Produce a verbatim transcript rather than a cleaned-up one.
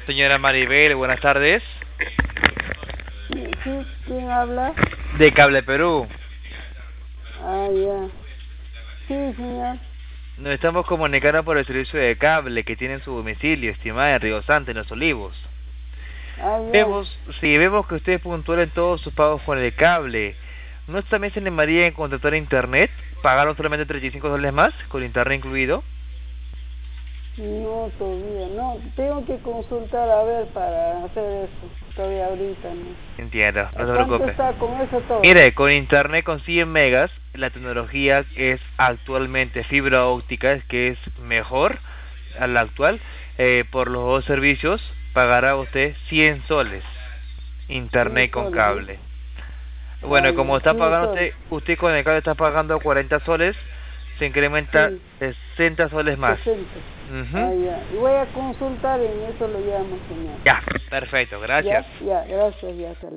Señora Maribel, buenas tardes. Sí, sí, ¿quién habla? De Cable Perú. Ah, ya. Sí, señor. Nos estamos comunicando por el servicio de cable que tiene en su domicilio, estimada, en Río Santo, en Los Olivos. Ah, ya. Vemos, sí, vemos que usted es puntual en todos sus pagos con el cable. ¿No también se animaría en contratar internet? ¿Pagaron solamente treinta y cinco dólares más, con internet incluido? No, todavía. No, tengo que consultar a ver para hacer eso. Todavía ahorita, ¿no? Entiendo, no ¿A se cuánto preocupe. está con eso todo? Mire, con internet con cien megas, la tecnología es actualmente fibra óptica, que es mejor a la actual. Eh, por los dos servicios pagará usted cien soles, cien internet con soles, ¿no? cable. Ah, Bueno, como ya. está cien pagando soles. usted, usted con el cable está pagando cuarenta soles, se incrementa Sí, sesenta soles más. sesenta. Ujú. Ah, ya. Y voy a consultar y en eso lo llamo, señor. Ya, perfecto, gracias. Ya, ya. Gracias, ya. Hasta luego.